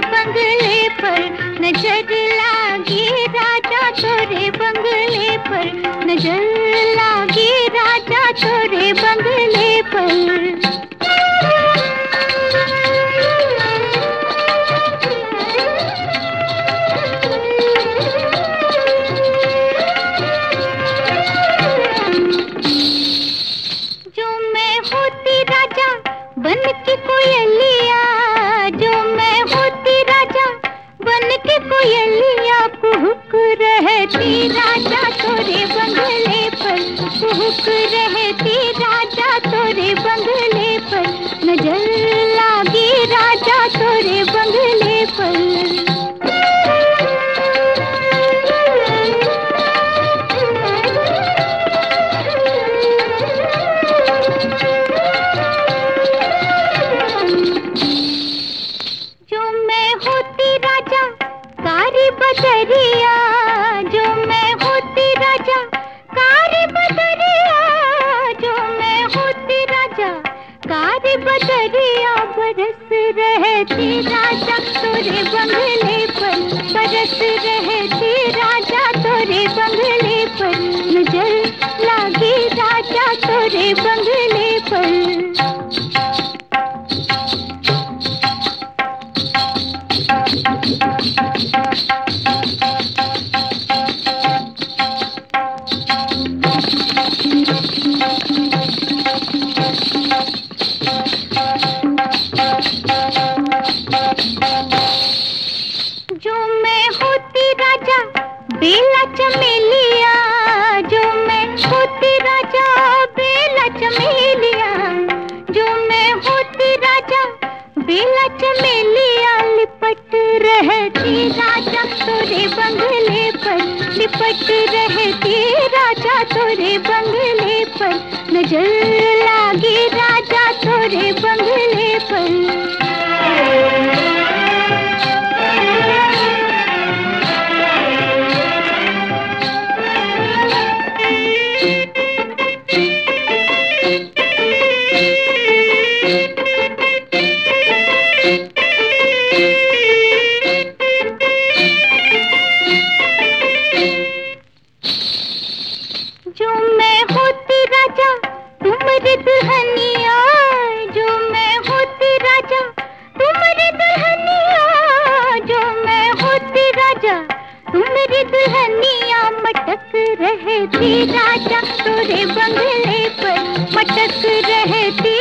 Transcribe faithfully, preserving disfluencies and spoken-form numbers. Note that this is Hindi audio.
बंगले पर नजर लागी राजा तोरे बंगले पर नजर लागी राजा तोरे बंगले पर। बन के कोयलिया जो मैं होती राजा बन के कोयलिया कुहुक रहती राजा तोरे बंगले पर कुहुक रहती राजा तोरे बंगले पर नजर लागी राजा तोरे बंगले पर। बदरिया जो मैं होती राजा कारी बदरिया जो मैं होती राजा कारी बदरिया बरस रहती राजा तोरे बंगले पर बरस रहती राजा तोरे बंगले पर नजर लागी राजा तोरे बंगले पर। जो मैं होती राजा बेला चमेलिया जो मैं होती राजा बेला चमेलिया जो मैं होती राजा बेला चमेलिया लिपट रहती राजा तोरे बंगले पर लिपट रहती राजा तोरे बंगले पर नजर लागी राजा तोरे बंगले पर। जो मैं होती राजा तुम्हारी दुल्हनिया जो मैं होती राजा तुम्हारी दुल्हनिया जो मैं होती राजा तुम्हारी दुल्हनिया मटक रहती राजा तोरे बंगले पर मटक रहती